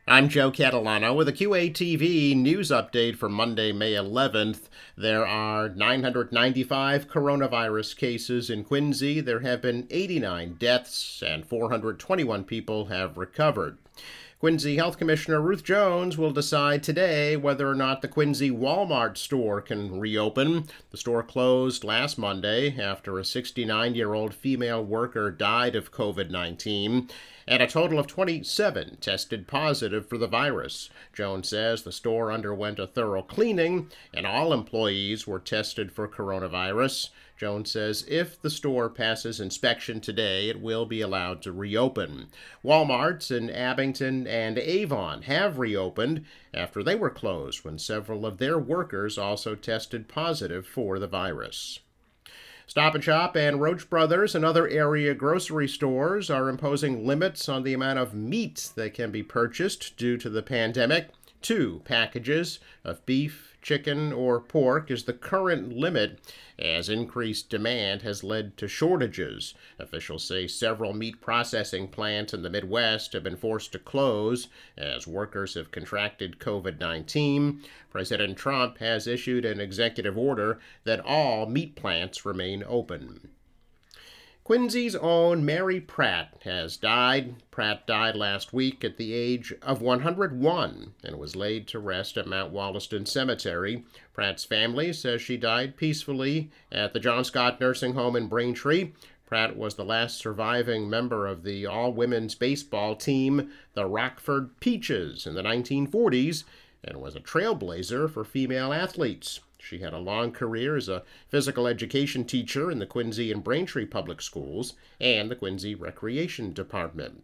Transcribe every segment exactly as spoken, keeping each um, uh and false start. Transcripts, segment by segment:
I'm Joe Catalano with a Q A T V news update for Monday, May eleventh. There are nine hundred ninety-five coronavirus cases in Quincy. There have been eighty-nine deaths and four hundred twenty-one people have recovered. Quincy Health Commissioner Ruth Jones will decide today whether or not the Quincy Walmart store can reopen. The store closed last Monday after a sixty-nine-year-old female worker died of covid nineteen, and a total of twenty-seven tested positive for the virus. Jones says the store underwent a thorough cleaning and all employees were tested for coronavirus. Jones says if the store passes inspection today, it will be allowed to reopen. Walmarts in Abington and Avon have reopened after they were closed when several of their workers also tested positive for the virus. Stop and Shop and Roach Brothers and other area grocery stores are imposing limits on the amount of meat that can be purchased due to the pandemic. Two packages of beef, chicken, or pork is the current limit, as increased demand has led to shortages. Officials say several meat processing plants in the Midwest have been forced to close as workers have contracted covid nineteen. President Trump has issued an executive order that all meat plants remain open. Quincy's own Mary Pratt has died. Pratt died last week at the age of one hundred one and was laid to rest at Mount Wollaston Cemetery. Pratt's family says she died peacefully at the John Scott Nursing Home in Braintree. Pratt was the last surviving member of the all-women's baseball team, the Rockford Peaches, in the nineteen forties, and was a trailblazer for female athletes. She had a long career as a physical education teacher in the Quincy and Braintree Public Schools and the Quincy Recreation Department.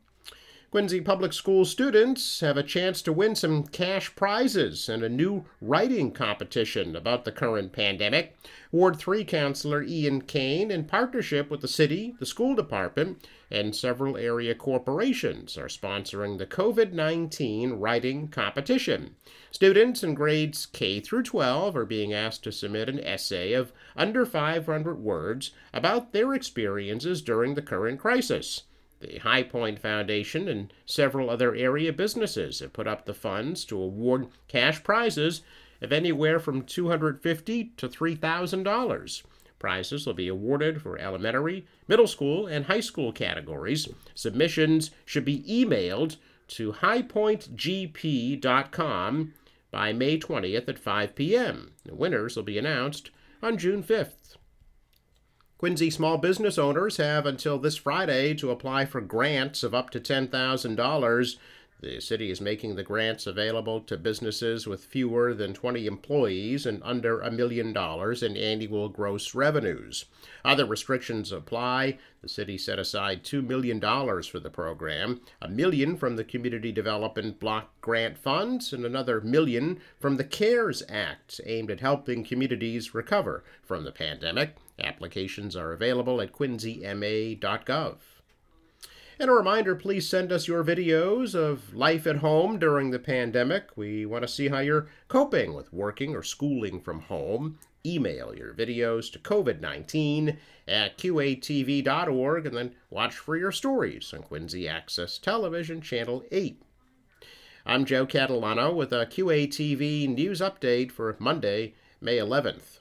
Quincy Public School students have a chance to win some cash prizes and a new writing competition about the current pandemic. Ward three Counselor Ian Kane, in partnership with the city, the school department, and several area corporations, are sponsoring the covid nineteen writing competition. Students in grades K through twelve are being asked to submit an essay of under five hundred words about their experiences during the current crisis. The High Point Foundation and several other area businesses have put up the funds to award cash prizes of anywhere from two hundred fifty dollars to three thousand dollars. Prizes will be awarded for elementary, middle school, and high school categories. Submissions should be emailed to high point g p dot com by May twentieth at five p.m. The winners will be announced on June fifth. Quincy small business owners have until this Friday to apply for grants of up to ten thousand dollars. The city is making the grants available to businesses with fewer than twenty employees and under a million dollars in annual gross revenues. Other restrictions apply. The city set aside two million dollars for the program, a million from the Community Development Block Grant Funds, and another million from the CARES Act, aimed at helping communities recover from the pandemic. Applications are available at quincy m a dot gov. And a reminder, please send us your videos of life at home during the pandemic. We want to see how you're coping with working or schooling from home. Email your videos to covid nineteen at q a t v dot org and then watch for your stories on Quincy Access Television Channel eight. I'm Joe Catalano with a Q A T V news update for Monday, May eleventh.